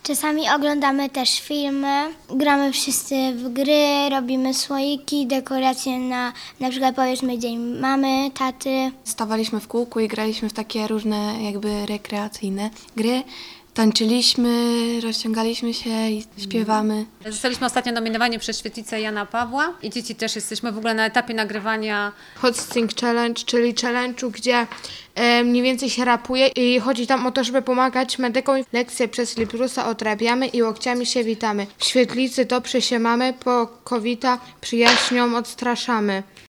Czasami oglądamy też filmy, gramy wszyscy w gry, robimy słoiki, dekoracje na przykład powiedzmy Dzień Mamy, Taty. Stawaliśmy w kółku i graliśmy w takie różne jakby rekreacyjne gry. Tańczyliśmy, rozciągaliśmy się i śpiewamy. Zostaliśmy ostatnio nominowani przez Świetlicę Jana Pawła i dzieci też jesteśmy w ogóle na etapie nagrywania. Hot Sing Challenge, czyli challenge'u, gdzie mniej więcej się rapuje i chodzi tam o to, żeby pomagać medykom. Lekcje przez Librusa odrabiamy i łokciami się witamy. W świetlicy dobrze się mamy, po kowita przyjaźnią odstraszamy.